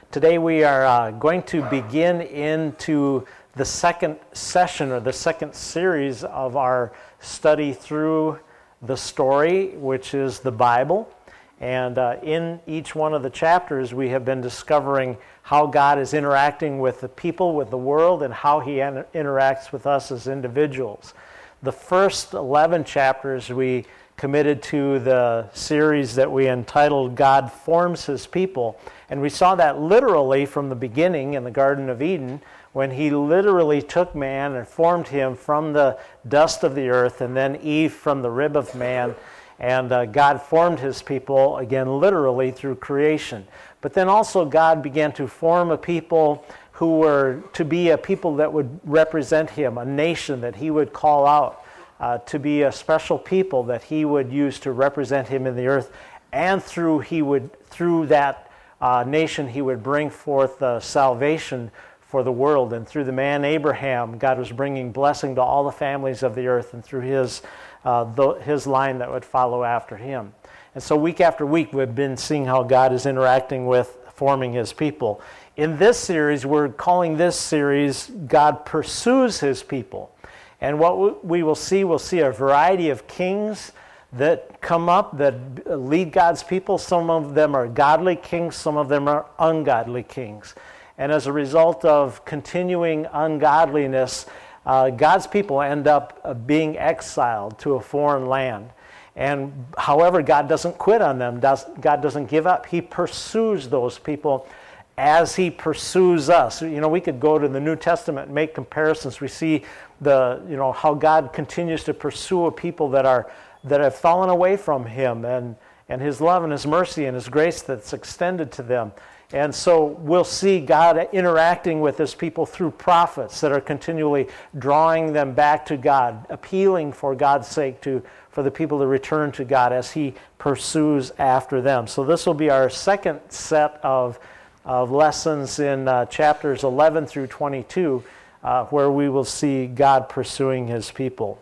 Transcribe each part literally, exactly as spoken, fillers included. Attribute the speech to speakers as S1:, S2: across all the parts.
S1: Today we are uh, going to begin into the second session or the second series of our study through the story, which is the Bible. And uh, in each one of the chapters we have been discovering how God is interacting with the people, with the world, and how he in- interacts with us as individuals. The first eleven chapters we committed to the series that we entitled God Forms His People. And we saw that literally from the beginning in the Garden of Eden, when he literally took man and formed him from the dust of the earth, and then Eve from the rib of man. And uh, God formed his people, again, literally through creation. But then also God began to form a people who were to be a people that would represent him, a nation that he would call out. Uh, to be a special people that he would use to represent him in the earth, and through he would through that uh, nation he would bring forth uh, salvation for the world. And through the man Abraham, God was bringing blessing to all the families of the earth, and through his uh, the, his line that would follow after him. And so week after week we've been seeing how God is interacting with forming his people. In this series, we're calling this series God Pursues His People. And what we will see, we'll see a variety of kings that come up that lead God's people. Some of them are godly kings, some of them are ungodly kings. And as a result of continuing ungodliness, uh, God's people end up uh, being exiled to a foreign land. And however, God doesn't quit on them. Does, God doesn't give up. He pursues those people as he pursues us. You know, we could go to the New Testament and make comparisons. We see the, you know, how God continues to pursue a people that are that have fallen away from him, and and his love and his mercy and his grace that's extended to them. And so we'll see God interacting with his people through prophets that are continually drawing them back to God, appealing for God's sake to for the people to return to God as he pursues after them. So this will be our second set of of lessons in uh, chapters eleven through twenty-two, uh, where we will see God pursuing his people.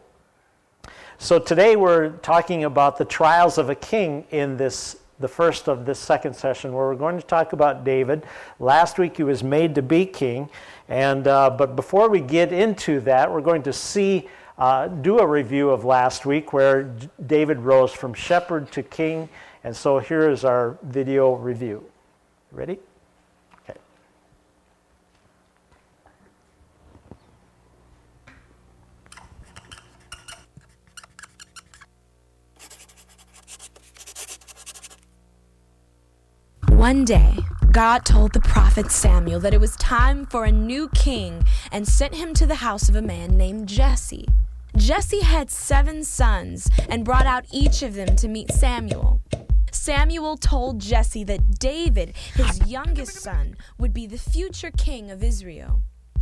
S1: So today we're talking about the trials of a king in this, the first of this second session, where we're going to talk about David. Last week he was made to be king, and uh, but before we get into that, we're going to see, uh, do a review of last week, where David rose from shepherd to king. And so here is our video review. Ready?
S2: One day, God told the prophet Samuel that it was time for a new king and sent him to the house of a man named Jesse. Jesse had seven sons and brought out each of them to meet Samuel. Samuel told Jesse that David, his youngest son, would be the future king of Israel.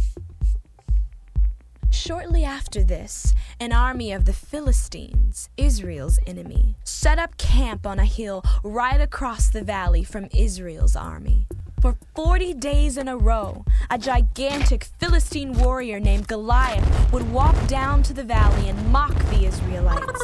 S2: Shortly after this, an army of the Philistines, Israel's enemy, set up camp on a hill right across the valley from Israel's army. For forty days in a row, a gigantic Philistine warrior named Goliath would walk down to the valley and mock the Israelites.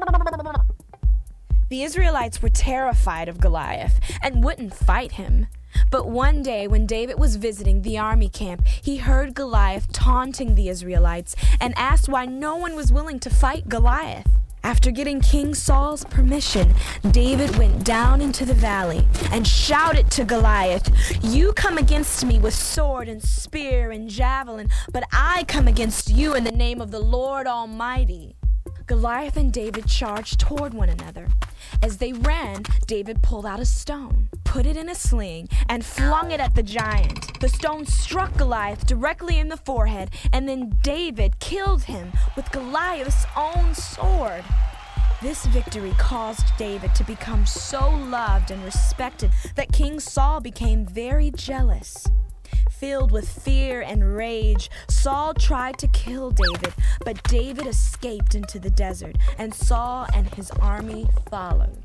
S2: The Israelites were terrified of Goliath and wouldn't fight him. But one day when David was visiting the army camp, he heard Goliath taunting the Israelites and asked why no one was willing to fight Goliath. After getting King Saul's permission, David went down into the valley and shouted to Goliath, "You come against me with sword and spear and javelin, but I come against you in the name of the Lord Almighty." Goliath and David charged toward one another. As they ran, David pulled out a stone, put it in a sling, and flung it at the giant. The stone struck Goliath directly in the forehead, and then David killed him with Goliath's own sword. This victory caused David to become so loved and respected that King Saul became very jealous. Filled with fear and rage, Saul tried to kill David, but David escaped into the desert, and Saul and his army followed.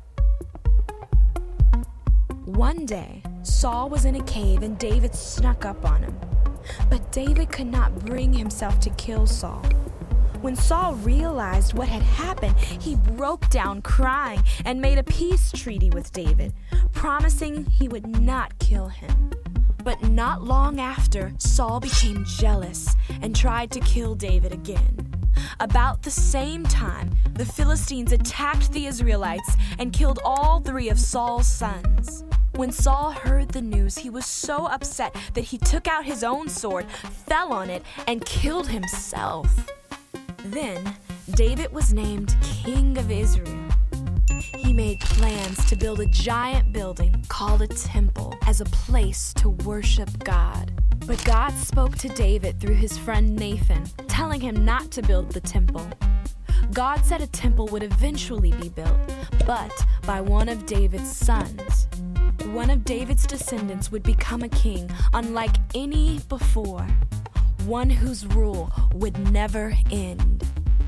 S2: One day, Saul was in a cave and David snuck up on him. But David could not bring himself to kill Saul. When Saul realized what had happened, he broke down crying and made a peace treaty with David, promising he would not kill him. But not long after, Saul became jealous and tried to kill David again. About the same time, the Philistines attacked the Israelites and killed all three of Saul's sons. When Saul heard the news, he was so upset that he took out his own sword, fell on it, and killed himself. Then David was named King of Israel. He made plans to build a giant building called a temple as a place to worship God. But God spoke to David through his friend Nathan, telling him not to build the temple. God said a temple would eventually be built, but by one of David's sons. One of David's descendants would become a king unlike any before, one whose rule would never end.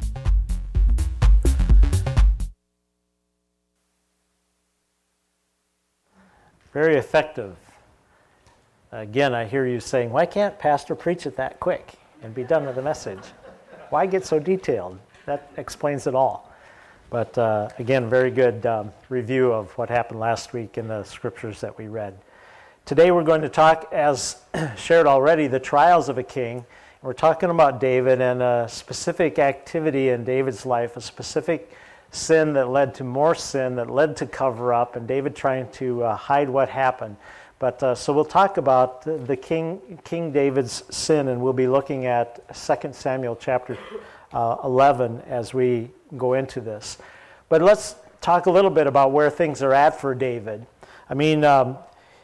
S1: Very effective. Again, I hear you saying, why can't Pastor preach it that quick and be done with the message? Why get so detailed? That explains it all. But uh, again, very good um, review of what happened last week in the scriptures that we read. Today we're going to talk, as shared already, the trials of a king. We're talking about David and a specific activity in David's life, a specific sin that led to more sin, that led to cover up, and David trying to uh, hide what happened. But uh, so we'll talk about the King King David's sin, and we'll be looking at Second Samuel chapter uh, eleven as we go into this. But let's talk a little bit about where things are at for David. I mean, um,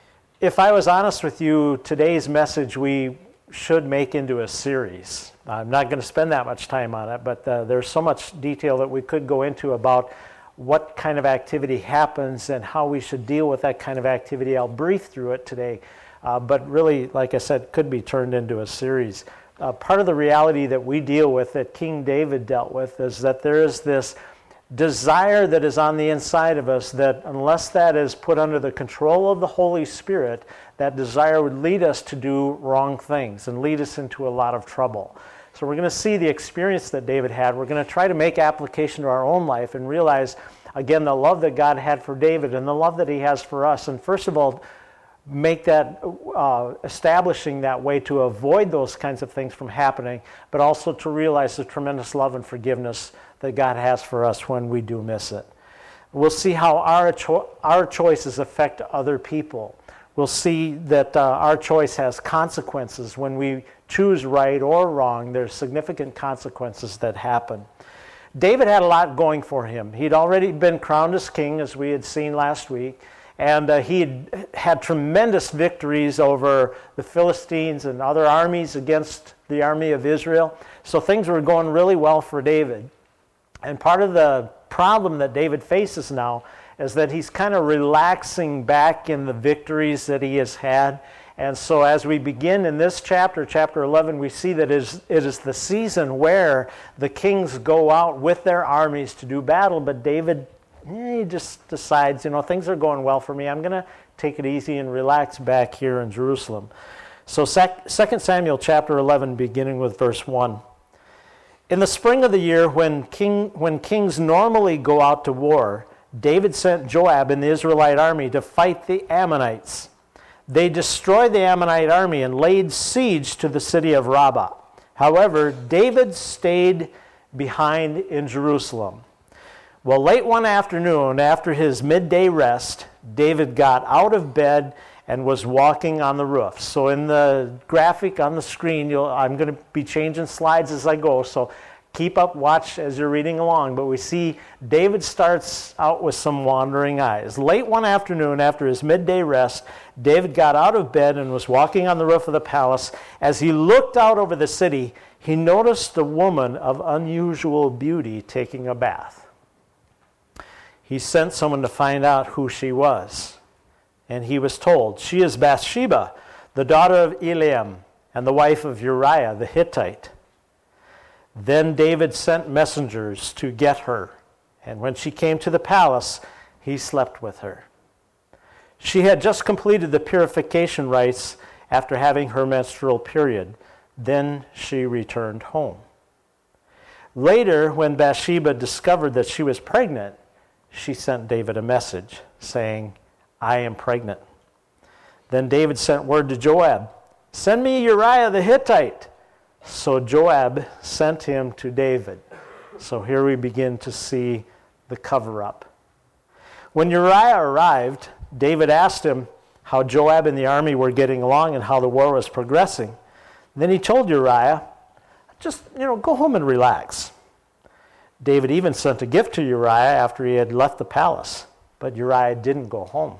S1: if I was honest with you, today's message we should make into a series. I'm not going to spend that much time on it, but uh, there's so much detail that we could go into about what kind of activity happens and how we should deal with that kind of activity. I'll brief through it today, uh, but really, like I said, could be turned into a series. Uh, part of the reality that we deal with, that King David dealt with, is that there is this desire that is on the inside of us that unless that is put under the control of the Holy Spirit, that desire would lead us to do wrong things and lead us into a lot of trouble. So we're going to see the experience that David had. We're going to try to make application to our own life and realize, again, the love that God had for David and the love that he has for us. And first of all, make that, uh, establishing that way to avoid those kinds of things from happening, but also to realize the tremendous love and forgiveness that God has for us when we do miss it. We'll see how our, cho- our choices affect other people. We'll see that uh, our choice has consequences. When we choose right or wrong, there's significant consequences that happen. David had a lot going for him. He'd already been crowned as king, as we had seen last week, and uh, he had had tremendous victories over the Philistines and other armies against the army of Israel. So things were going really well for David. And part of the problem that David faces now is that he's kind of relaxing back in the victories that he has had. And so as we begin in this chapter, chapter eleven, we see that it is, it is the season where the kings go out with their armies to do battle, but David, eh, he just decides, you know, things are going well for me. I'm going to take it easy and relax back here in Jerusalem. So Second Samuel chapter eleven, beginning with verse one. In the spring of the year, when king when kings normally go out to war, David sent Joab and the Israelite army to fight the Ammonites. They destroyed the Ammonite army and laid siege to the city of Rabbah. However, David stayed behind in Jerusalem. Well, late one afternoon, after his midday rest, David got out of bed and was walking on the roof. So in the graphic on the screen, you'll, I'm going to be changing slides as I go, so keep up, watch as you're reading along. But we see David starts out with some wandering eyes. Late one afternoon, after his midday rest, David got out of bed and was walking on the roof of the palace. As he looked out over the city, he noticed a woman of unusual beauty taking a bath. He sent someone to find out who she was. And he was told, she is Bathsheba, the daughter of Eliam, and the wife of Uriah the Hittite. Then David sent messengers to get her, and when she came to the palace, he slept with her. She had just completed the purification rites after having her menstrual period. Then she returned home. Later, when Bathsheba discovered that she was pregnant, she sent David a message saying, I am pregnant. Then David sent word to Joab, send me Uriah the Hittite. So Joab sent him to David. So here we begin to see the cover-up. When Uriah arrived, David asked him how Joab and the army were getting along and how the war was progressing. Then he told Uriah, just, you know, go home and relax. David even sent a gift to Uriah after he had left the palace, but Uriah didn't go home.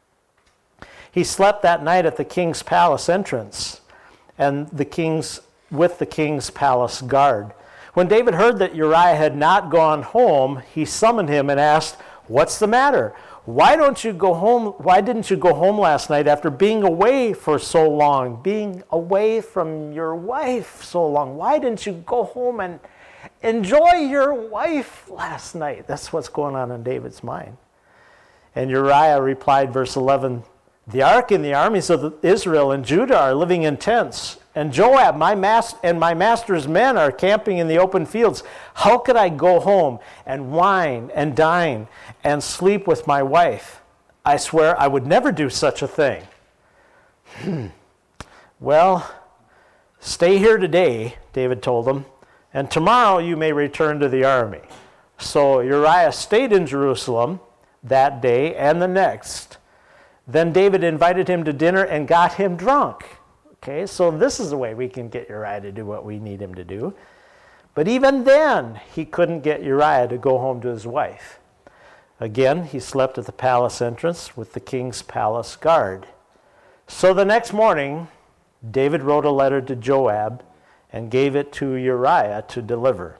S1: He slept that night at the king's palace entrance and the king's with the king's palace guard. When David heard that Uriah had not gone home, he summoned him and asked, what's the matter? Why don't you go home? Why didn't you go home last night after being away for so long, being away from your wife so long? Why didn't you go home and enjoy your wife last night? That's what's going on in David's mind. And Uriah replied, verse eleven, the ark and the armies of Israel and Judah are living in tents, and Joab, my mas- and my master's men are camping in the open fields. How could I go home and wine and dine and sleep with my wife? I swear I would never do such a thing. Hmm. Well, stay here today, David told them, and tomorrow you may return to the army. So Uriah stayed in Jerusalem that day and the next. Then David invited him to dinner and got him drunk. Okay, so this is the way we can get Uriah to do what we need him to do. But even then, he couldn't get Uriah to go home to his wife. Again, he slept at the palace entrance with the king's palace guard. So the next morning, David wrote a letter to Joab and gave it to Uriah to deliver.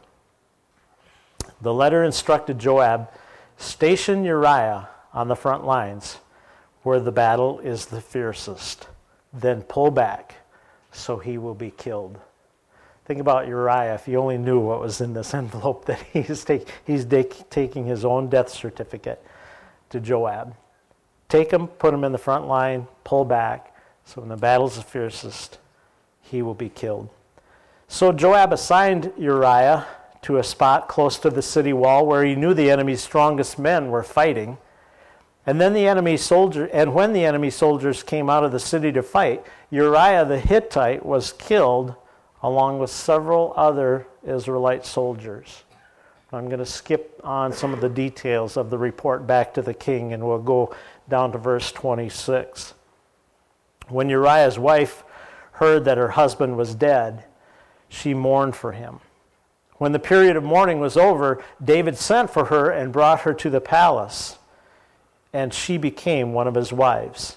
S1: The letter instructed Joab, station Uriah on the front lines where the battle is the fiercest. Then pull back so he will be killed. Think about Uriah if you only knew what was in this envelope, that he's, take, he's take, taking his own death certificate to Joab. Take him, put him in the front line, pull back, so when the battle's the fiercest, he will be killed. So Joab assigned Uriah to a spot close to the city wall where he knew the enemy's strongest men were fighting. And then the enemy soldier, and when the enemy soldiers came out of the city to fight, Uriah the Hittite was killed along with several other Israelite soldiers. I'm going to skip on some of the details of the report back to the king, and we'll go down to verse twenty-six. When Uriah's wife heard that her husband was dead, she mourned for him. When the period of mourning was over, David sent for her and brought her to the palace, and she became one of his wives.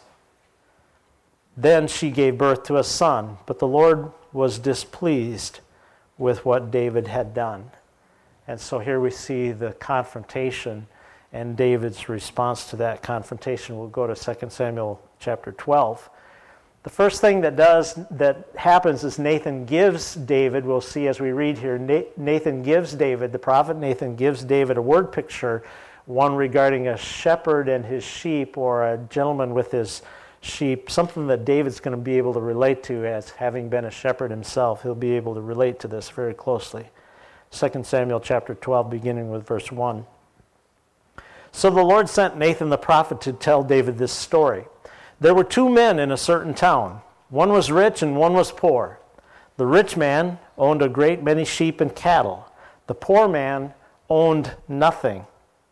S1: Then she gave birth to a son, but the Lord was displeased with what David had done. And so here we see the confrontation and David's response to that confrontation. We'll go to Second Samuel chapter twelve. The first thing that does that happens is Nathan gives David, we'll see as we read here, Nathan gives David, the prophet Nathan gives David a word picture, one regarding a shepherd and his sheep, or a gentleman with his sheep, something that David's going to be able to relate to as having been a shepherd himself. He'll be able to relate to this very closely. Second Samuel chapter twelve, beginning with verse one. So the Lord sent Nathan the prophet to tell David this story. There were two men in a certain town. One was rich and one was poor. The rich man owned a great many sheep and cattle. The poor man owned nothing.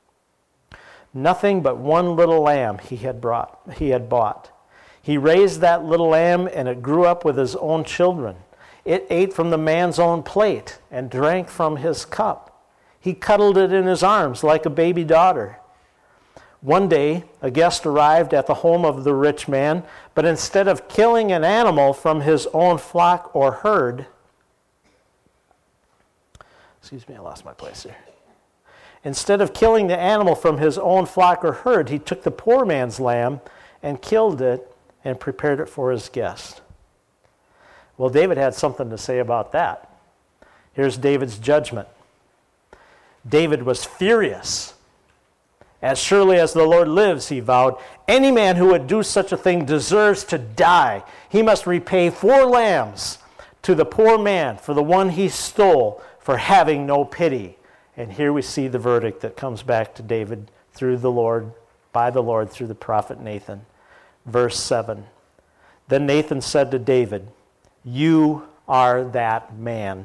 S1: Nothing but one little lamb he had brought, he had bought. He raised that little lamb, and it grew up with his own children. It ate from the man's own plate and drank from his cup. He cuddled it in his arms like a baby daughter. One day, a guest arrived at the home of the rich man, but instead of killing an animal from his own flock or herd, excuse me, I lost my place here. Instead of killing the animal from his own flock or herd, he took the poor man's lamb and killed it and prepared it for his guest. Well, David had something to say about that. Here's David's judgment. David was furious. As surely as the Lord lives, he vowed, any man who would do such a thing deserves to die. He must repay four lambs to the poor man for the one he stole for having no pity. And here we see the verdict that comes back to David through the Lord, by the Lord through the prophet Nathan. Verse seven. Then Nathan said to David, "You are that man.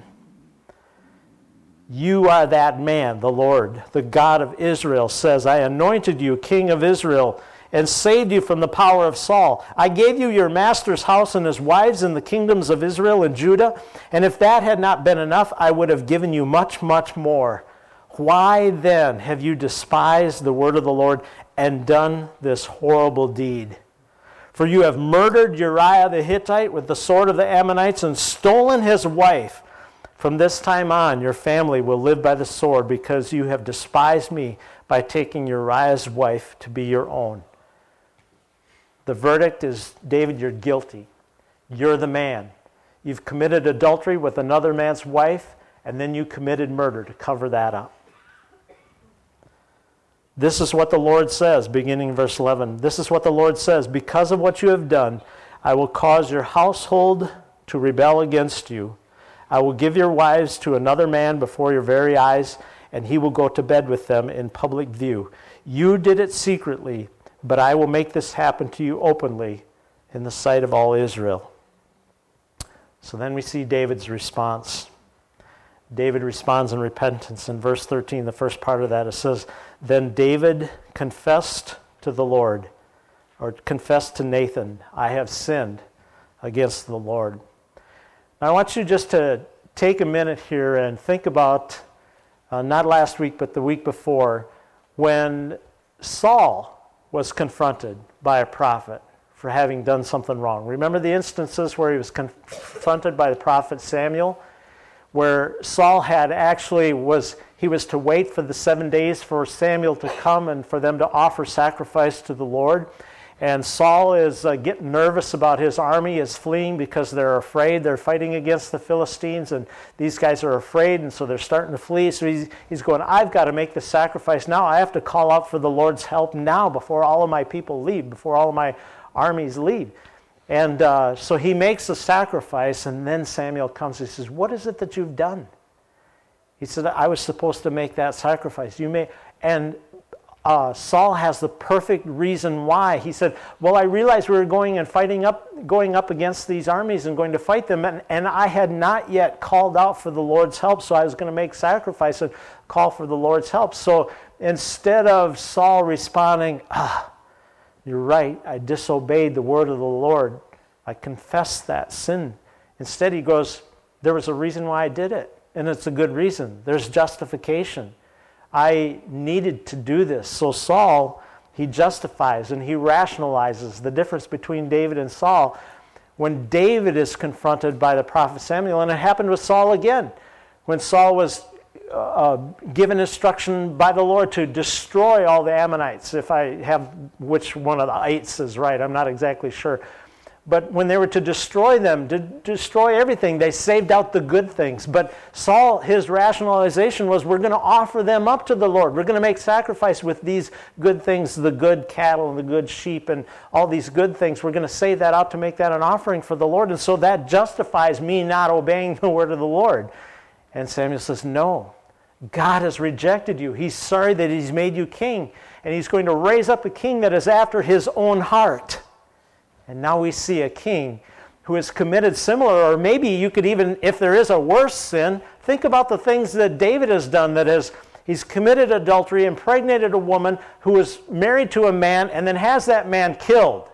S1: You are that man, the Lord, the God of Israel, says, I anointed you king of Israel and saved you from the power of Saul. I gave you your master's house and his wives and the kingdoms of Israel and Judah. And if that had not been enough, I would have given you much, much more. Why then have you despised the word of the Lord and done this horrible deed? For you have murdered Uriah the Hittite with the sword of the Ammonites and stolen his wife. From this time on, your family will live by the sword because you have despised me by taking Uriah's wife to be your own." The verdict is, David, you're guilty. You're the man. You've committed adultery with another man's wife, and then you committed murder to cover that up. This is what the Lord says, beginning in verse eleven. This is what the Lord says, because of what you have done, I will cause your household to rebel against you. I will give your wives to another man before your very eyes, and he will go to bed with them in public view. You did it secretly, but I will make this happen to you openly in the sight of all Israel. So then we see David's response. David responds in repentance. In verse thirteen, the first part of that, it says, Then David confessed to the Lord, or confessed to Nathan, I have sinned against the Lord. Now I want you just to take a minute here and think about, uh, not last week, but the week before, when Saul was confronted by a prophet for having done something wrong. Remember the instances where he was confronted by the prophet Samuel, where Saul had actually was, he was to wait for the seven days for Samuel to come and for them to offer sacrifice to the Lord. And Saul is uh, getting nervous about his army is fleeing because they're afraid. They're fighting against the Philistines, and these guys are afraid, and so they're starting to flee. So he's, he's going, I've got to make the sacrifice now. I have to call out for the Lord's help now before all of my people leave, before all of my armies leave. And uh, so he makes the sacrifice, and then Samuel comes. He says, what is it that you've done? He said, I was supposed to make that sacrifice. You may, and uh, Saul has the perfect reason why. He said, well, I realized we were going and fighting up, going up against these armies and going to fight them, and, and I had not yet called out for the Lord's help, so I was going to make sacrifice and call for the Lord's help. So instead of Saul responding, ah, you're right, I disobeyed the word of the Lord, I confessed that sin. Instead he goes, there was a reason why I did it, and it's a good reason. There's justification. I needed to do this. So Saul, he justifies and he rationalizes the difference between David and Saul when David is confronted by the prophet Samuel, and it happened with Saul again. When Saul was Uh, given instruction by the Lord to destroy all the Ammonites, if I have which one of the ites is right, I'm not exactly sure. But when they were to destroy them, to destroy everything, they saved out the good things. But Saul, his rationalization was, we're going to offer them up to the Lord. We're going to make sacrifice with these good things, the good cattle and the good sheep and all these good things. We're going to save that out to make that an offering for the Lord. And so that justifies me not obeying the word of the Lord. And Samuel says, no. God has rejected you. He's sorry that he's made you king, and he's going to raise up a king that is after his own heart. And now we see a king who has committed similar, or maybe you could even, if there is a worse sin, think about the things that David has done. That is, he's committed adultery, impregnated a woman who was married to a man, and then has that man killed.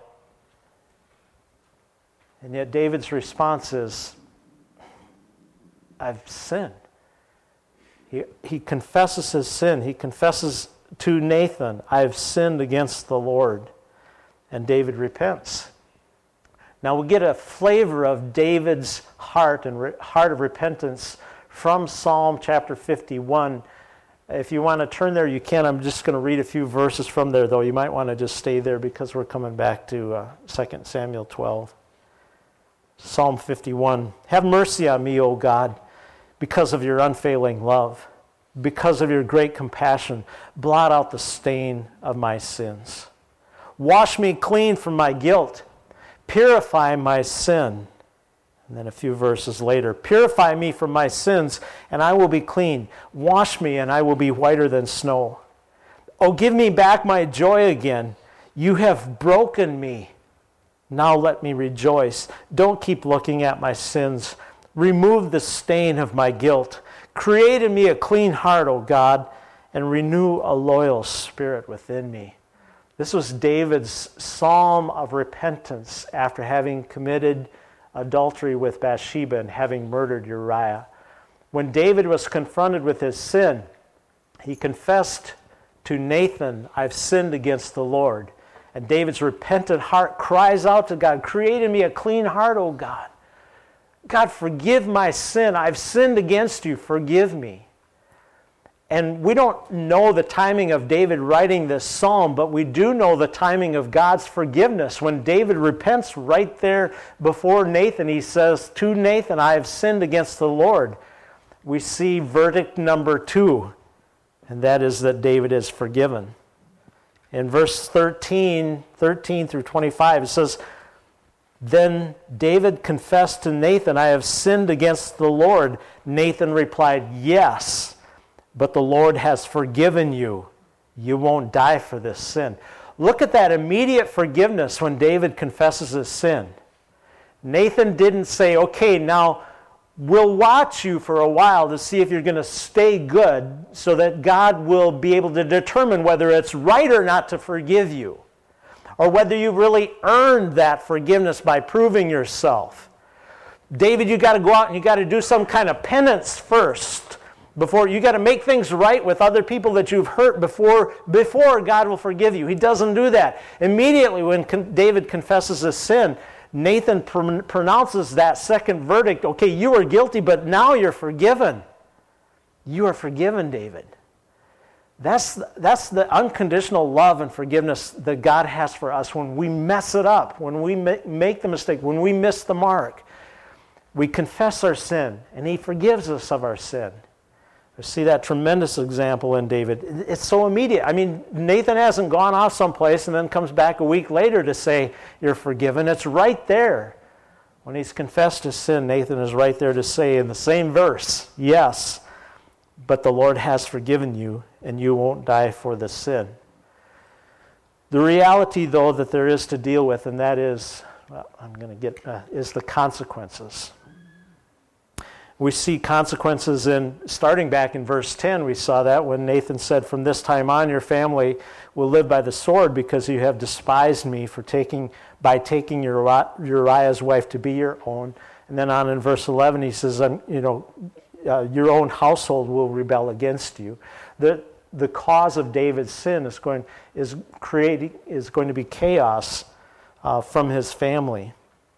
S1: And yet David's response is, I've sinned. He, he confesses his sin. He confesses to Nathan, I've sinned against the Lord. And David repents. Now we get a flavor of David's heart and re, heart of repentance from Psalm chapter fifty-one. If you want to turn there, you can. I'm just going to read a few verses from there, though. You might want to just stay there because we're coming back to uh, Second Samuel twelve. Psalm fifty-one. Have mercy on me, O God, because of your unfailing love, because of your great compassion, blot out the stain of my sins. Wash me clean from my guilt, purify my sin, And then a few verses later, purify me from my sins, and I will be clean. Wash me, and I will be whiter than snow. Oh, give me back my joy again. You have broken me. Now let me rejoice. Don't keep looking at my sins. Remove the stain of my guilt. Create in me a clean heart, O God, and renew a loyal spirit within me. This was David's psalm of repentance after having committed adultery with Bathsheba and having murdered Uriah. When David was confronted with his sin, he confessed to Nathan, I've sinned against the Lord. And David's repentant heart cries out to God, create in me a clean heart, O God. God, forgive my sin. I've sinned against you. Forgive me. And we don't know the timing of David writing this psalm, but we do know the timing of God's forgiveness. When David repents right there before Nathan, he says, to Nathan, I have sinned against the Lord. We see verdict number two, and that is that David is forgiven. In verse thirteen, thirteen through twenty-five, it says, then David confessed to Nathan, I have sinned against the Lord. Nathan replied, yes, but the Lord has forgiven you. You won't die for this sin. Look at that immediate forgiveness when David confesses his sin. Nathan didn't say, okay, now we'll watch you for a while to see if you're going to stay good so that God will be able to determine whether it's right or not to forgive you, or whether you really earned that forgiveness by proving yourself. David, you got to go out and you got to do some kind of penance first. Before you got to make things right with other people that you've hurt before, before God will forgive you. He doesn't do that. Immediately when con- David confesses his sin, Nathan pr- pronounces that second verdict. Okay, you were guilty, but now you're forgiven. You are forgiven, David. That's, that's the unconditional love and forgiveness that God has for us when we mess it up, when we ma- make the mistake, when we miss the mark. We confess our sin, and He forgives us of our sin. We see that tremendous example in David. It's so immediate. I mean, Nathan hasn't gone off someplace and then comes back a week later to say, you're forgiven. It's right there. When he's confessed his sin, Nathan is right there to say in the same verse, yes, but the Lord has forgiven you, and you won't die for the sin. The reality, though, that there is to deal with, and that is, well, I'm going to get, uh, is the consequences. We see consequences in, starting back in verse ten, we saw that when Nathan said, from this time on your family will live by the sword because you have despised me for taking, by taking Uriah's wife to be your own. And then on in verse eleven he says, um, you know, uh, your own household will rebel against you. The, the cause of David's sin is going, is creating, is going to be chaos uh, from his family.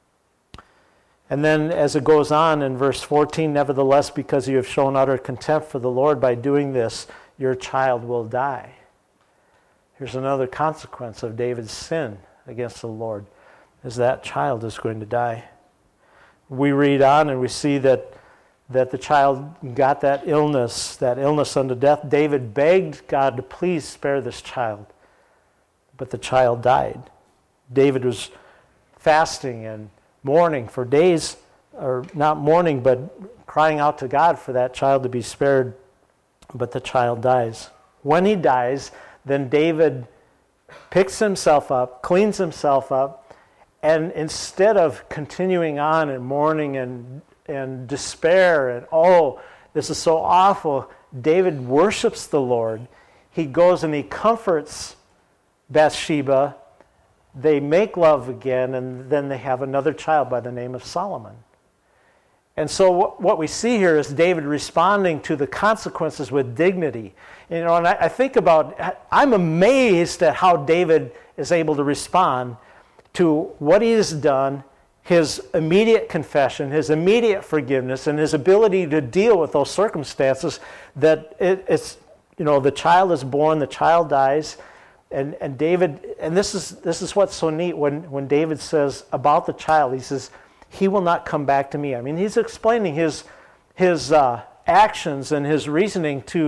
S1: And then as it goes on in verse fourteen, nevertheless, because you have shown utter contempt for the Lord by doing this, your child will die. Here's another consequence of David's sin against the Lord, is that child is going to die. We read on and we see that, that the child got that illness, that illness unto death. David begged God to please spare this child, but the child died. David was fasting and mourning for days, or not mourning, but crying out to God for that child to be spared, but the child dies. When he dies, then David picks himself up, cleans himself up, and instead of continuing on and mourning and, and despair and, oh, this is so awful, David worships the Lord. He goes and he comforts Bathsheba. They make love again, and then they have another child by the name of Solomon. And so what we see here is David responding to the consequences with dignity. You know, and I, I think about, I'm amazed at how David is able to respond to what he has done, his immediate confession, his immediate forgiveness, and his ability to deal with those circumstances that it, it's, you know, the child is born, the child dies. And and David, and this is this is what's so neat when, when David says about the child, he says, he will not come back to me. I mean, he's explaining his his uh, actions and his reasoning to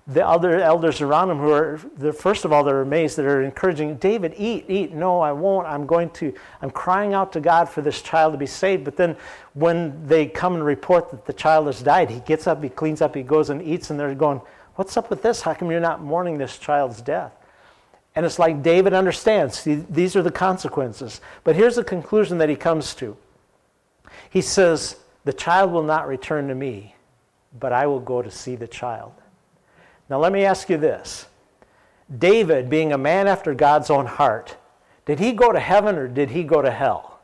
S1: the other elders around him who are, the, first of all, they're amazed. They're encouraging, David, eat, eat. No, I won't. I'm going to, I'm crying out to God for this child to be saved. But then when they come and report that the child has died, he gets up, he cleans up, he goes and eats, and they're going, what's up with this? How come you're not mourning this child's death? And it's like David understands. See, these are the consequences. But here's the conclusion that he comes to. He says, the child will not return to me, but I will go to see the child. Now let me ask you this. David, being a man after God's own heart, did he go to heaven or did he go to hell?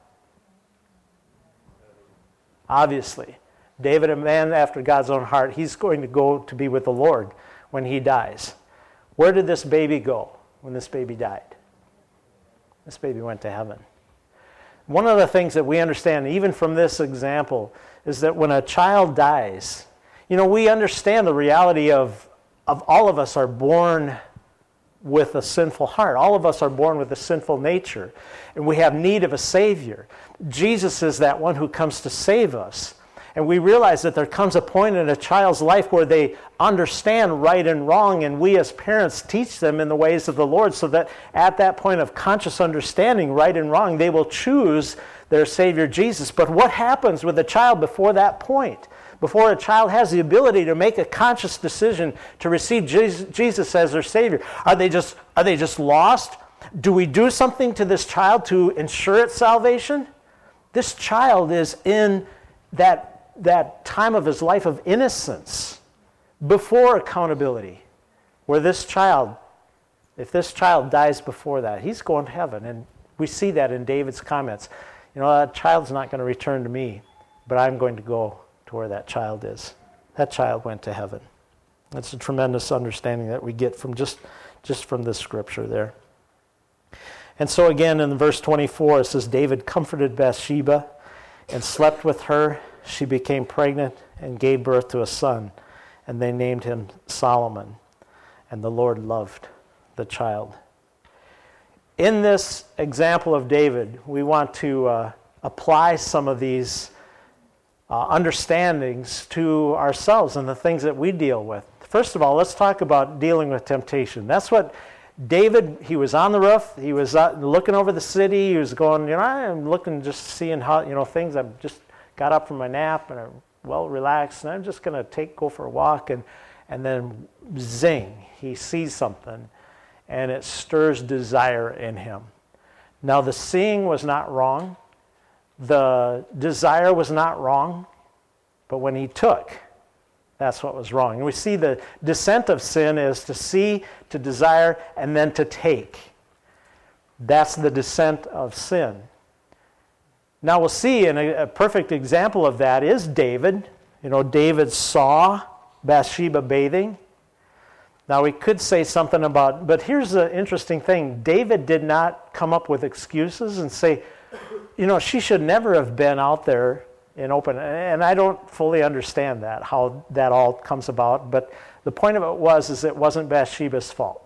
S1: Obviously. David, a man after God's own heart, he's going to go to be with the Lord when he dies. Where did this baby go when this baby died? This baby went to heaven. One of the things that we understand, even from this example, is that when a child dies, you know, we understand the reality of of all of us are born with a sinful heart. All of us are born with a sinful nature, and we have need of a Savior. Jesus is that one who comes to save us. And we realize that there comes a point in a child's life where they understand right and wrong, and we as parents teach them in the ways of the Lord so that at that point of conscious understanding right and wrong, they will choose their Savior Jesus. But what happens with a child before that point? Before a child has the ability to make a conscious decision to receive Jesus as their Savior, are they just, are they just lost? Do we do something to this child to ensure its salvation? This child is in that, that time of his life of innocence before accountability, where this child, if this child dies before that, he's going to heaven. And we see that in David's comments. You know, that child's not going to return to me, but I'm going to go where that child is. That child went to heaven. That's a tremendous understanding that we get from just, just from this scripture there. And so again in verse twenty-four it says, David comforted Bathsheba and slept with her. She became pregnant and gave birth to a son, and they named him Solomon. And the Lord loved the child. In this example of David, we want to uh, apply some of these Uh, understandings to ourselves and the things that we deal with. First of all, let's talk about dealing with temptation. That's what David, he was on the roof, he was uh, looking over the city, he was going, you know, I'm looking, just seeing how, you know, things, I've just got up from my nap and I'm well relaxed and I'm just going to take, go for a walk, and, and then zing, he sees something and it stirs desire in him. Now the seeing was not wrong. The desire was not wrong, but when he took, that's what was wrong. And we see the descent of sin is to see, to desire, and then to take. That's the descent of sin. Now we'll see, and a, a perfect example of that is David. You know, David saw Bathsheba bathing. Now we could say something about, but here's the interesting thing. David did not come up with excuses and say, you know, she should never have been out there in open. And I don't fully understand that, how that all comes about. But the point of it was, is it wasn't Bathsheba's fault.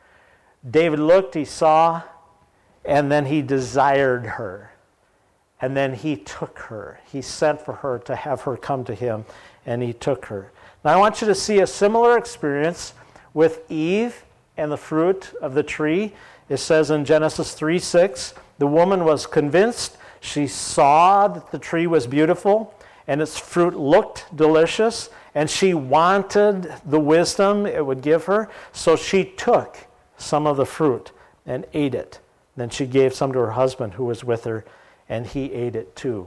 S1: David looked, he saw, and then he desired her. And then he took her. He sent for her to have her come to him, and he took her. Now I want you to see a similar experience with Eve and the fruit of the tree. It says in Genesis three six, the woman was convinced. She saw that the tree was beautiful and its fruit looked delicious, and she wanted the wisdom it would give her. So she took some of the fruit and ate it. Then she gave some to her husband who was with her, and he ate it too.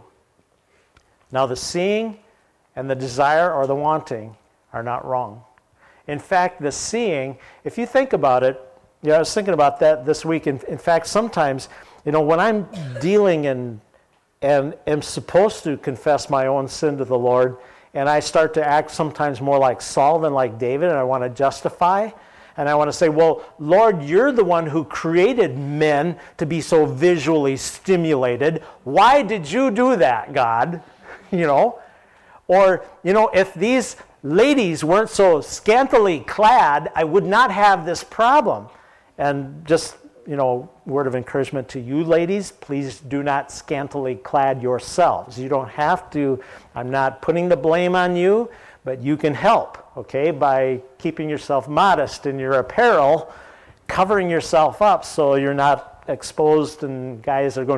S1: Now the seeing and the desire or the wanting are not wrong. In fact, the seeing, if you think about it, you know, I was thinking about that this week. In, in fact, sometimes, you know, when I'm dealing in, and am supposed to confess my own sin to the Lord, and I start to act sometimes more like Saul than like David, and I want to justify, and I want to say, well, Lord, you're the one who created men to be so visually stimulated. Why did you do that, God? You know? Or, you know, if these ladies weren't so scantily clad, I would not have this problem. And just, you know, word of encouragement to you ladies, please do not scantily clad yourselves. You don't have to. I'm not putting the blame on you, but you can help, okay, by keeping yourself modest in your apparel, covering yourself up so you're not exposed and guys are going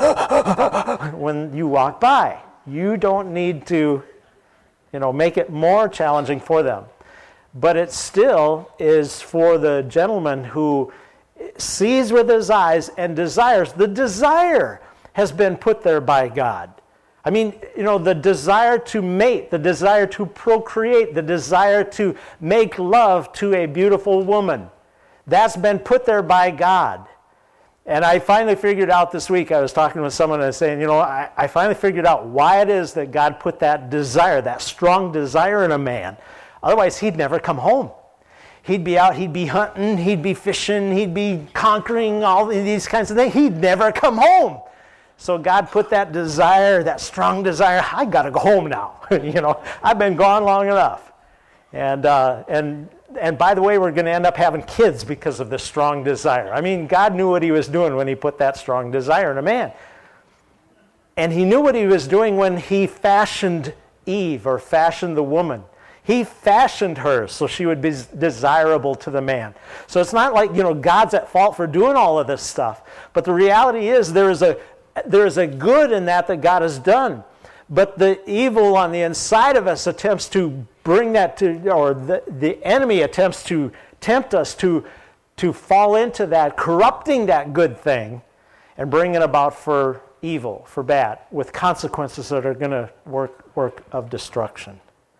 S1: when you walk by. You don't need to, you know, make it more challenging for them. But it still is for the gentleman who sees with his eyes and desires. The desire has been put there by God. I mean, you know, the desire to mate, the desire to procreate, the desire to make love to a beautiful woman. That's been put there by God. And I finally figured out this week, I was talking with someone and saying, you know, I, I finally figured out why it is that God put that desire, that strong desire in a man. Otherwise, he'd never come home. He'd be out, he'd be hunting, he'd be fishing, he'd be conquering all these kinds of things. He'd never come home. So God put that desire, that strong desire, I got to go home now. You know, I've been gone long enough. And uh, and and by the way, we're going to end up having kids because of this strong desire. I mean, God knew what he was doing when he put that strong desire in a man. And he knew what he was doing when he fashioned Eve, or fashioned the woman. He fashioned her so she would be desirable to the man. So it's not like, you know, God's at fault for doing all of this stuff. But the reality is there is a there is a good in that that God has done. But the evil on the inside of us attempts to bring that to, or the, the enemy attempts to tempt us to, to fall into that, corrupting that good thing and bring it about for evil, for bad, with consequences that are going to work, work of destruction.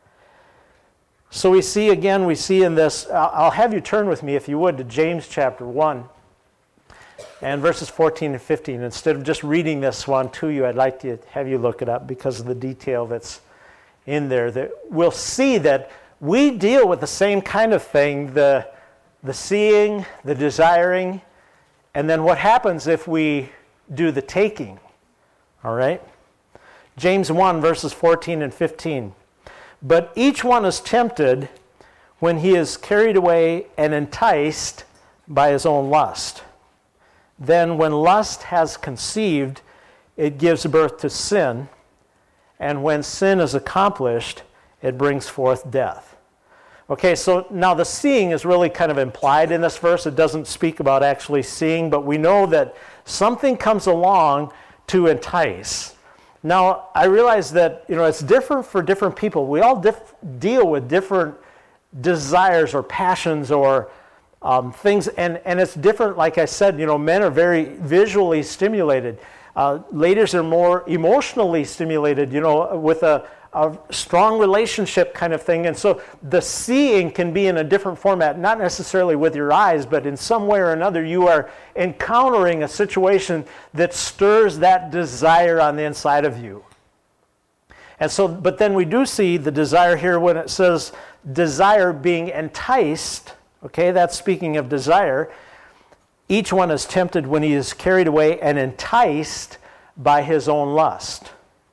S1: So we see again, we see in this, I'll have you turn with me, if you would, to James chapter one. And verses fourteen and fifteen. Instead of just reading this one to you, I'd like to have you look it up because of the detail that's in there. That we'll see that we deal with the same kind of thing, the, the seeing, the desiring, and then what happens if we do the taking. All right? James one, verses fourteen and fifteen. But each one is tempted when he is carried away and enticed by his own lust. Then when lust has conceived, it gives birth to sin, and when sin is accomplished, it brings forth death. Okay, so now the seeing is really kind of implied in this verse. It doesn't speak about actually seeing, but we know that something comes along to entice. Now, I realize that, you know, it's different for different people. We all dif- deal with different desires or passions or Um, things, and, and it's different. Like I said, you know, men are very visually stimulated. Uh, ladies are more emotionally stimulated, you know, with a, a strong relationship kind of thing. And so the seeing can be in a different format, not necessarily with your eyes, but in some way or another you are encountering a situation that stirs that desire on the inside of you. And so, but then we do see the desire here when it says desire being enticed. Okay, that's speaking of desire. Each one is tempted when he is carried away and enticed by his own lust.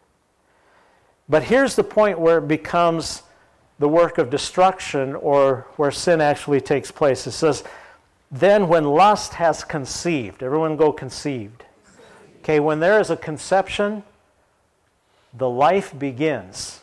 S1: But here's the point where it becomes the work of destruction, or where sin actually takes place. It says, then when lust has conceived, everyone go conceived. Okay, when there is a conception, the life begins.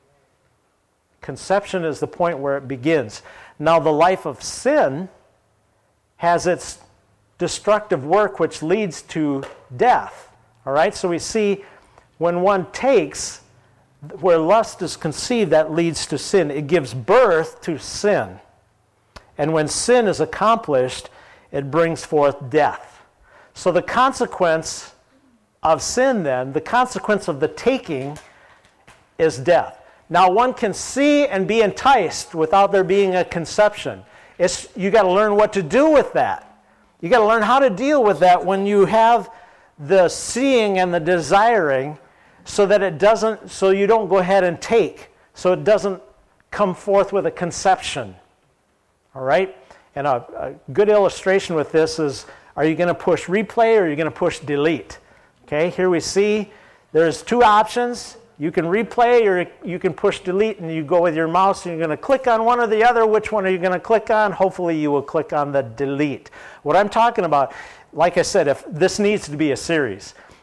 S1: Conception is the point where it begins. Now, the life of sin has its destructive work, which leads to death. All right? So we see when one takes, where lust is conceived, that leads to sin. It gives birth to sin. And when sin is accomplished, it brings forth death. So the consequence of sin then, the consequence of the taking, is death. Now, one can see and be enticed without there being a conception. It's, you got to learn what to do with that. You got to learn how to deal with that when you have the seeing and the desiring, so that it doesn't, so you don't go ahead and take, so it doesn't come forth with a conception. All right? And a, a good illustration with this is, are you going to push replay or are you going to push delete? Okay, here we see there's two options. You can replay or you can push delete, and you go with your mouse and you're going to click on one or the other. Which one are you going to click on? Hopefully you will click on the delete. What I'm talking about, like I said, if this needs to be a series.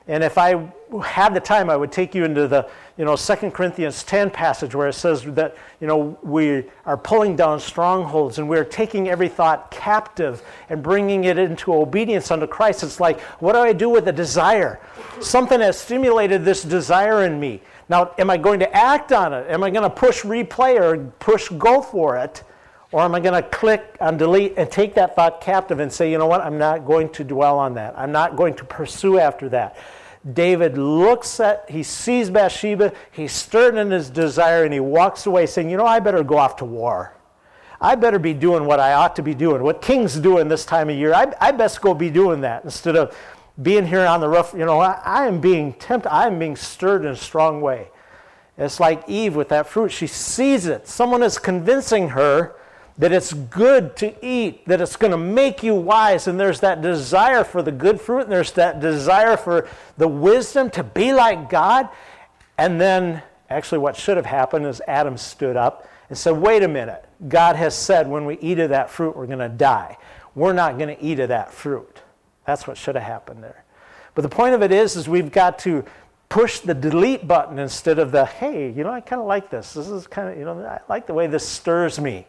S1: And if I had the time, I would take you into the, you know, Second Corinthians ten passage where it says that, you know, we are pulling down strongholds and we're taking every thought captive and bringing it into obedience unto Christ. It's like, what do I do with the desire? Something has stimulated this desire in me. Now, am I going to act on it? Am I going to push replay or push go for it? Or am I going to click on delete and take that thought captive and say, you know what, I'm not going to dwell on that. I'm not going to pursue after that. David looks at, he sees Bathsheba, he's stirred in his desire, and he walks away saying, you know, I better go off to war. I better be doing what I ought to be doing, what kings do in this time of year. I, I best go be doing that instead of being here on the roof. You know, I, I am being tempted. I am being stirred in a strong way. It's like Eve with that fruit. She sees it. Someone is convincing her that it's good to eat, that it's going to make you wise, and there's that desire for the good fruit, and there's that desire for the wisdom to be like God. And then, actually what should have happened is Adam stood up and said, wait a minute, God has said when we eat of that fruit, we're going to die. We're not going to eat of that fruit. That's what should have happened there. But the point of it is, is we've got to push the delete button instead of the, hey, you know, I kind of like this. This is kind of, you know, I like the way this stirs me.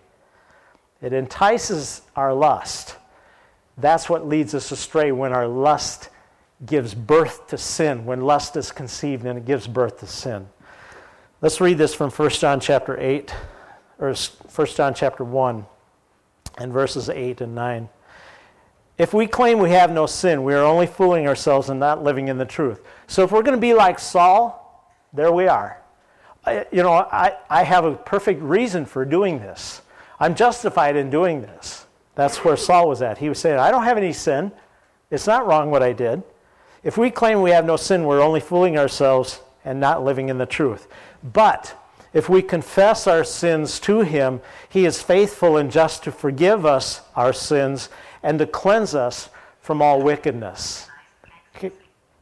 S1: It entices our lust. That's what leads us astray when our lust gives birth to sin, when lust is conceived and it gives birth to sin. Let's read this from First John chapter eight, or First John chapter one, and verses eight and nine. If we claim we have no sin, we are only fooling ourselves and not living in the truth. So if we're going to be like Saul, there we are. I, you know, I, I have a perfect reason for doing this. I'm justified in doing this. That's where Saul was at. He was saying, I don't have any sin. It's not wrong what I did. If we claim we have no sin, we're only fooling ourselves and not living in the truth. But if we confess our sins to him, he is faithful and just to forgive us our sins and to cleanse us from all wickedness. Okay.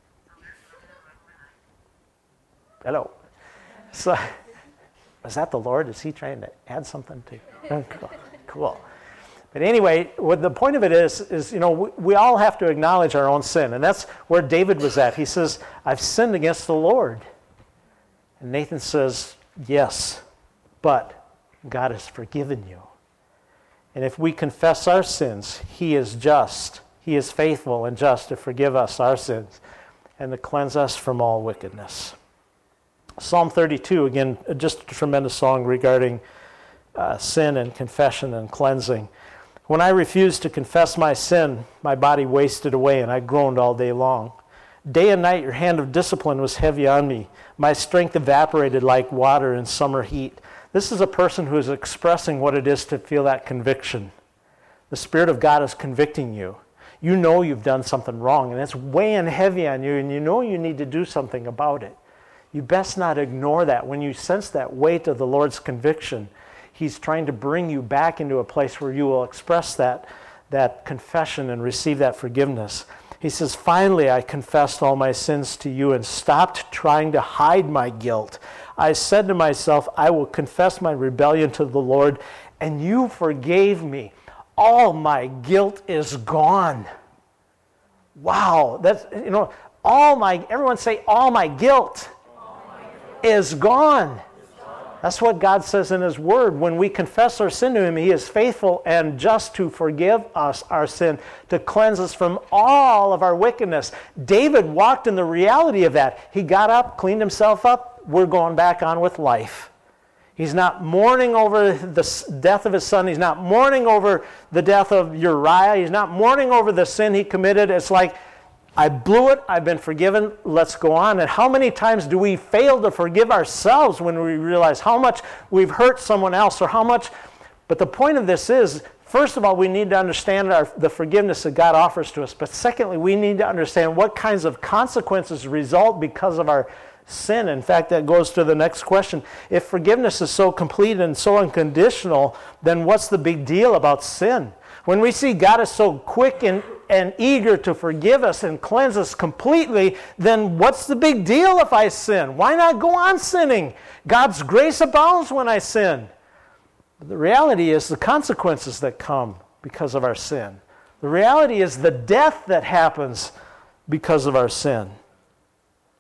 S1: Hello. So, is that the Lord? Is he trying to add something to? Oh, cool. Cool. But anyway, what the point of it is, is, you know, we, we all have to acknowledge our own sin. And that's where David was at. He says, I've sinned against the Lord. And Nathan says, yes, but God has forgiven you. And if we confess our sins, he is just, he is faithful and just to forgive us our sins and to cleanse us from all wickedness. Psalm thirty-two, again, just a tremendous song regarding uh, sin and confession and cleansing. When I refused to confess my sin, my body wasted away and I groaned all day long. Day and night your hand of discipline was heavy on me. My strength evaporated like water in summer heat. This is a person who is expressing what it is to feel that conviction. The Spirit of God is convicting you. You know you've done something wrong and it's weighing heavy on you and you know you need to do something about it. You best not ignore that. When you sense that weight of the Lord's conviction, he's trying to bring you back into a place where you will express that, that confession and receive that forgiveness. He says, finally, I confessed all my sins to you and stopped trying to hide my guilt. I said to myself, I will confess my rebellion to the Lord, and you forgave me. All my guilt is gone. Wow, that's, you know, all my, everyone say, all my guilt, all my guilt. Is gone. That's what God says in his word. When we confess our sin to him, he is faithful and just to forgive us our sin, to cleanse us from all of our wickedness. David walked in the reality of that. He got up, cleaned himself up. We're going back on with life. He's not mourning over the death of his son. He's not mourning over the death of Uriah. He's not mourning over the sin he committed. It's like, I blew it, I've been forgiven, let's go on. And how many times do we fail to forgive ourselves when we realize how much we've hurt someone else or how much... But the point of this is, first of all, we need to understand our, the forgiveness that God offers to us. But secondly, we need to understand what kinds of consequences result because of our sin. In fact, that goes to the next question. If forgiveness is so complete and so unconditional, then what's the big deal about sin? When we see God is so quick and, and eager to forgive us and cleanse us completely, then what's the big deal if I sin? Why not go on sinning? God's grace abounds when I sin. But the reality is the consequences that come because of our sin. The reality is the death that happens because of our sin.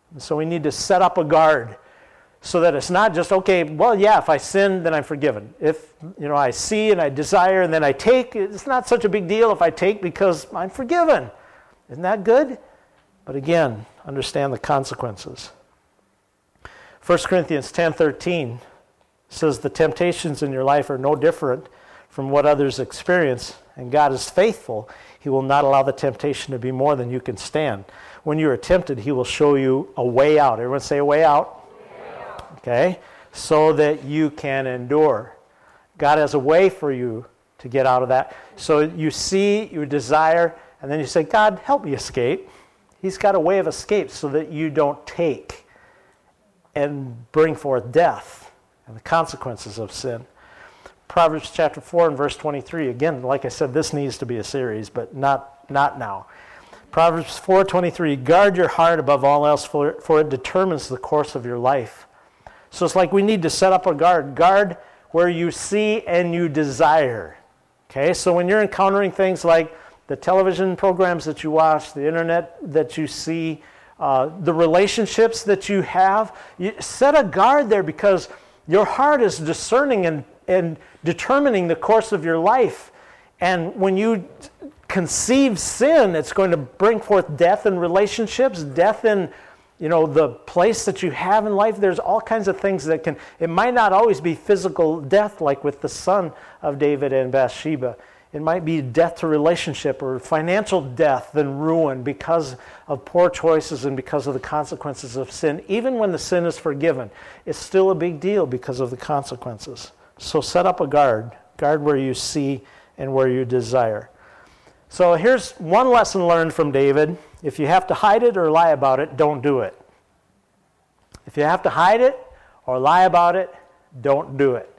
S1: And so we need to set up a guard so that it's not just, okay, well, yeah, if I sin, then I'm forgiven. If, you know, I see and I desire and then I take, it's not such a big deal if I take because I'm forgiven. Isn't that good? But again, understand the consequences. First Corinthians ten thirteen says the temptations in your life are no different from what others experience, and God is faithful. He will not allow the temptation to be more than you can stand. When you are tempted, he will show you a way out. Everyone say a way out. Okay, so that you can endure. God has a way for you to get out of that. So you see, you desire, and then you say, God, help me escape. He's got a way of escape so that you don't take and bring forth death and the consequences of sin. Proverbs chapter four and verse twenty-three. Again, like I said, this needs to be a series, but not, not now. Proverbs four twenty-three, guard your heart above all else, for, for it determines the course of your life. So it's like we need to set up a guard. Guard where you see and you desire. Okay, so when you're encountering things like the television programs that you watch, the internet that you see, uh, the relationships that you have, you set a guard there because your heart is discerning and, and determining the course of your life. And when you conceive sin, it's going to bring forth death in relationships, death in you know, the place that you have in life. There's all kinds of things that can, it might not always be physical death like with the son of David and Bathsheba. It might be death to relationship or financial death and ruin because of poor choices and because of the consequences of sin. Even when the sin is forgiven, it's still a big deal because of the consequences. So set up a guard. Guard where you see and where you desire. So here's one lesson learned from David. If you have to hide it or lie about it, don't do it. If you have to hide it or lie about it, don't do it.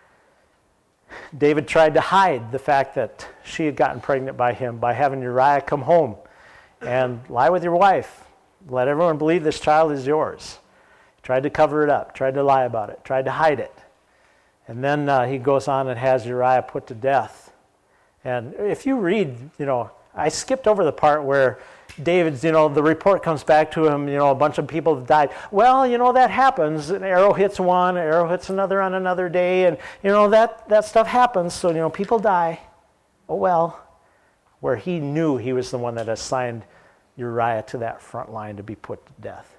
S1: David tried to hide the fact that she had gotten pregnant by him by having Uriah come home and lie with your wife. Let everyone believe this child is yours. Tried to cover it up, tried to lie about it, tried to hide it. And then uh, he goes on and has Uriah put to death. And if you read, you know, I skipped over the part where David's, you know, the report comes back to him, you know, a bunch of people have died. Well, you know, that happens. An arrow hits one, an arrow hits another on another day, and, you know, that, that stuff happens. So, you know, people die. Oh, well. Where he knew he was the one that assigned Uriah to that front line to be put to death.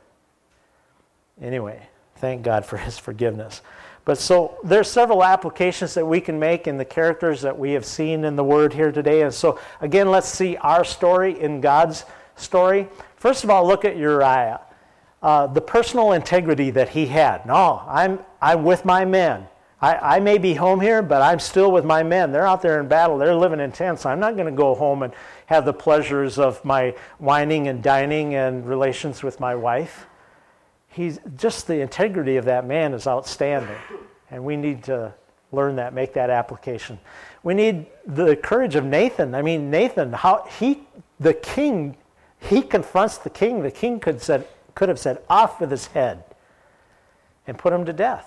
S1: Anyway, thank God for his forgiveness. But so there's several applications that we can make in the characters that we have seen in the Word here today. And so, again, let's see our story in God's story. First of all, look at Uriah. Uh, the personal integrity that he had. No, I'm, I'm with my men. I, I may be home here, but I'm still with my men. They're out there in battle. They're living in tents. I'm not going to go home and have the pleasures of my whining and dining and relations with my wife. He's just the integrity of that man is outstanding, and we need to learn that, make that application. We need the courage of Nathan. I mean, Nathan, how he, the king, he confronts the king. The king could said could have said, "Off with his head," and put him to death.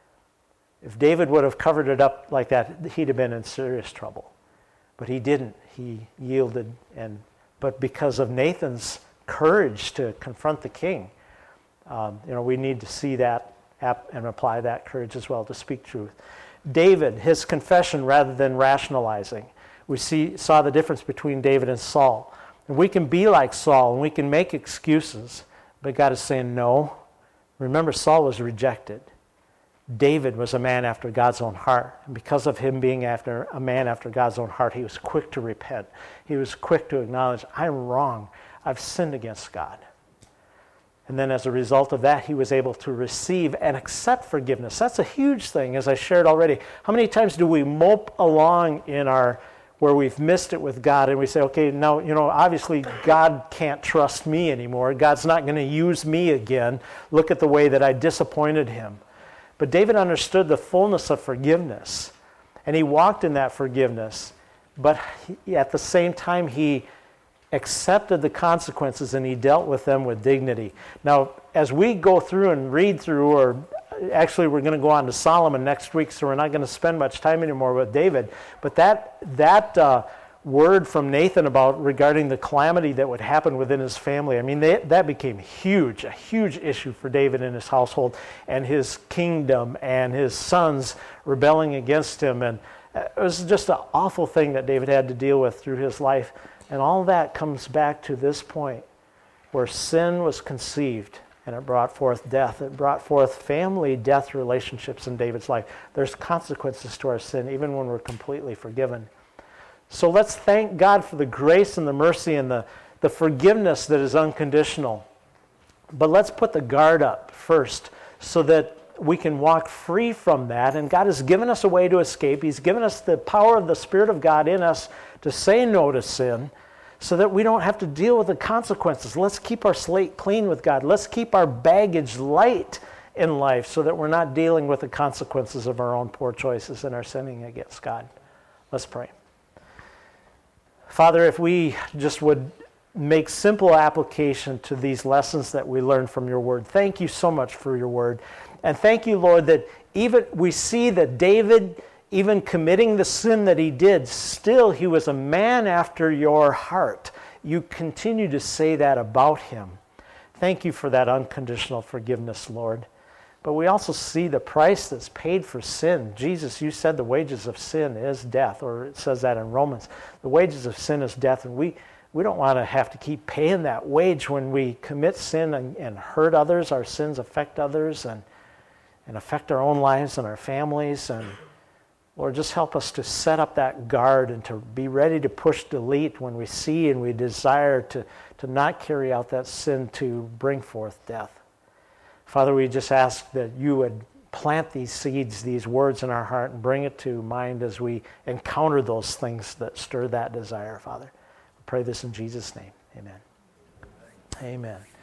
S1: If David would have covered it up like that, he'd have been in serious trouble. But he didn't. He yielded, and but because of Nathan's courage to confront the king. Um, you know, we need to see that ap- and apply that courage as well to speak truth. David, his confession rather than rationalizing. We see saw the difference between David and Saul. And we can be like Saul and we can make excuses, but God is saying no. Remember, Saul was rejected. David was a man after God's own heart. And because of him being after a man after God's own heart, he was quick to repent. He was quick to acknowledge, I'm wrong. I've sinned against God. And then as a result of that, he was able to receive and accept forgiveness. That's a huge thing, as I shared already. How many times do we mope along in our, where we've missed it with God, and we say, okay, now, you know, obviously God can't trust me anymore. God's not going to use me again. Look at the way that I disappointed him. But David understood the fullness of forgiveness, and he walked in that forgiveness. But he, at the same time, he accepted the consequences and he dealt with them with dignity. Now, as we go through and read through, or actually we're going to go on to Solomon next week, so we're not going to spend much time anymore with David, but that that uh, word from Nathan about regarding the calamity that would happen within his family. I mean, they, that became huge, a huge issue for David and his household and his kingdom and his sons rebelling against him. And it was just an awful thing that David had to deal with through his life. And all that comes back to this point where sin was conceived and it brought forth death. It brought forth family death relationships in David's life. There's consequences to our sin even when we're completely forgiven. So let's thank God for the grace and the mercy and the, the forgiveness that is unconditional. But let's put the guard up first so that we can walk free from that. And God has given us a way to escape. He's given us the power of the Spirit of God in us to say no to sin so that we don't have to deal with the consequences. Let's keep our slate clean with God. Let's keep our baggage light in life so that we're not dealing with the consequences of our own poor choices and our sinning against God. Let's pray. Father, if we just would make simple application to these lessons that we learned from your word, thank you so much for your word. And thank you, Lord, that even we see that David, even committing the sin that he did, still he was a man after your heart. You continue to say that about him. Thank you for that unconditional forgiveness, Lord. But we also see the price that's paid for sin. Jesus, you said the wages of sin is death, or it says that in Romans. The wages of sin is death, and we, we don't want to have to keep paying that wage when we commit sin and, and hurt others. Our sins affect others and, and affect our own lives and our families. And Lord, just help us to set up that guard and to be ready to push delete when we see and we desire to, to not carry out that sin to bring forth death. Father, we just ask that you would plant these seeds, these words in our heart and bring it to mind as we encounter those things that stir that desire, Father. We pray this in Jesus' name. Amen. Amen.